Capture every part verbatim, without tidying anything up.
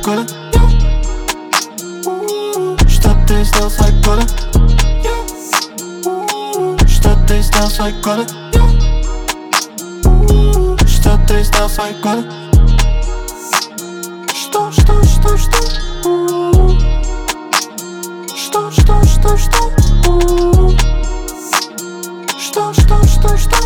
года. Что ты сделал свои годы? Что ты сделал свои годы? Что ты сделал свои годы? Что, что, что, что? Что, что, что, что? Что, что, что, что?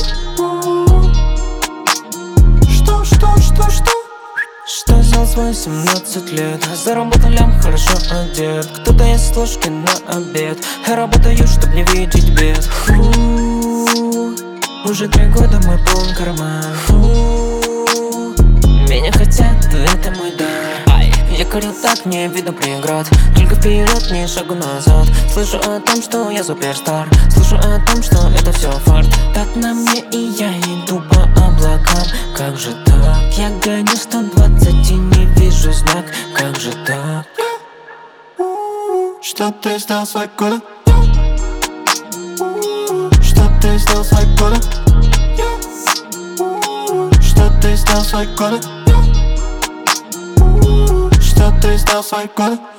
Что, что, что, что? Что сделал в восемнадцать лет? Заработал лям, хорошо одет. Кто-то ест ложки на обед. Я работаю, чтоб не видеть бед. Фу, уже три года мой полон карман. Фу, меня хотят, это мой дар. Ай, я курю так, не видно преград. Только вперед, не шагу назад. Слышу о том, что я суперстар. Слышу о том, что это все фарт. Так на мне и я иду по облакам. Как же так? Я гоню сто двадцать и не вижу знак. Как же так? Что ты сделал свои годы? Что ты сделал свои годы? Что ты сделал свои годы? Что ты сделал свои годы?